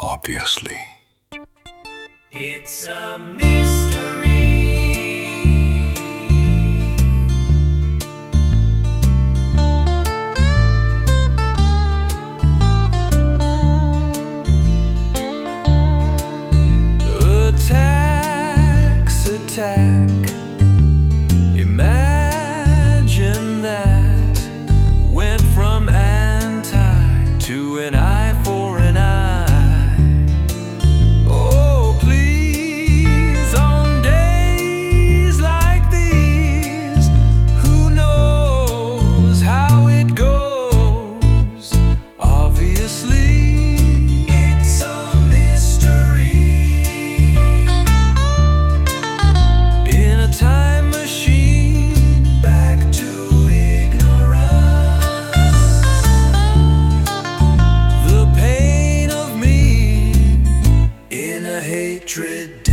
obviously. It's a mystery. Attack. Imagine that. Went from anti to an eye for an eye. Oh, please, on days like these, who knows how it goes? Obviously, It's a mystery. in a time machine, Back to ignorance. the pain of me In a hatred